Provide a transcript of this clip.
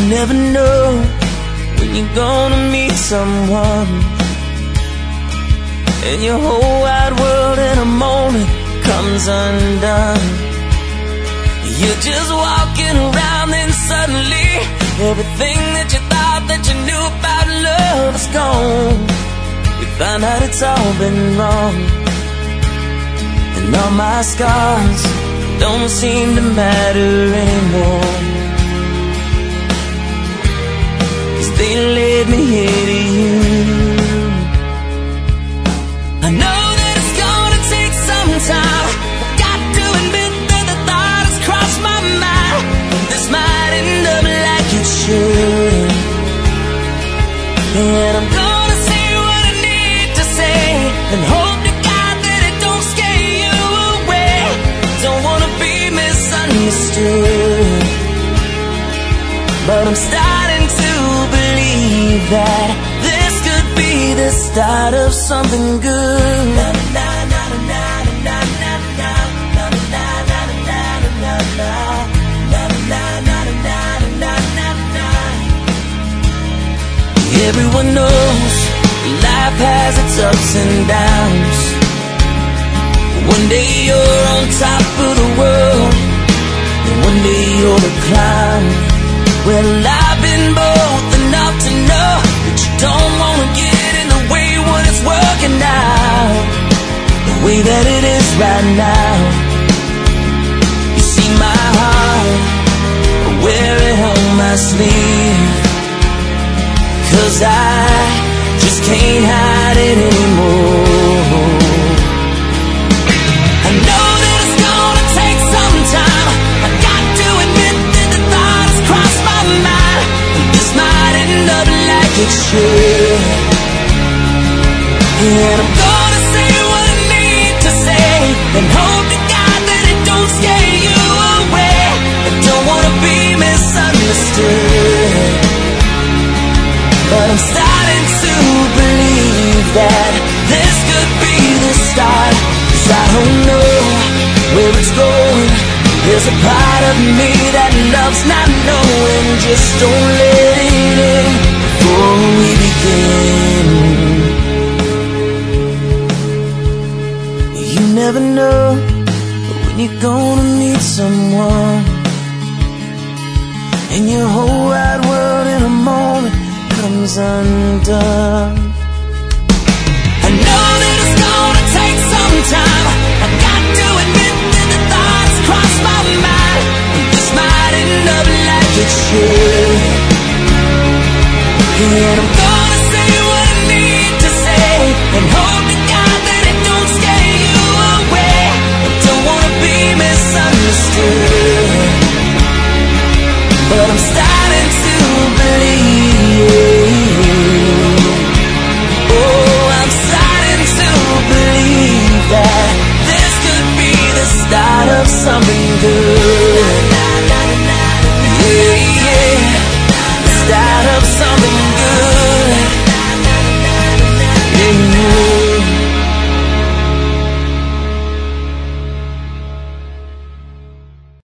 never know when you're gonna meet someone, and your whole wide world in a moment comes undone. You're just walking around and suddenly everything that you thought that you knew about love is gone. You find out it's all been wrong, and all my scars don't seem to matter anymore, 'cause they led me here to you. I know that it's gonna take some time. I've got to admit that the thought has crossed my mind. This might end up like it should, and I'm gonna say what I need to say, and hope to God that it don't scare you away. Don't wanna be misunderstood, but I'm starting to believe that this could be the start of something good. Everyone knows life has its ups and downs. One day you're on top of the world, and one day you're the clown. Well, I've been both enough to know that you don't want to get in the way when it's working out the way that it is right now. You see my heart, I wear it on my sleeve, 'cause I just can't hide it anymore. I know that it's gonna take some time. I got to admit that the thought has crossed my mind, and this might end up like it should, and I'm gonna say what I need to say, and hope to God that it don't scare you away. I don't wanna be misunderstood, but I'm starting to believe that this could be the start. 'Cause I don't know where it's going. There's a part of me that loves not knowing. Just don't let it in before we begin. You never know when you're gonna meet someone, and your whole wide world in a moment comes undone. I know that it's gonna take some time. I've got to admit that the thoughts cross my mind, and this might end up like it should, and I'm gonna say what I need to say, and hope to God that it don't scare you away. I don't wanna be misunderstood, but I'm starting to believe. That this could be the start of something good. Yeah, yeah, the start of something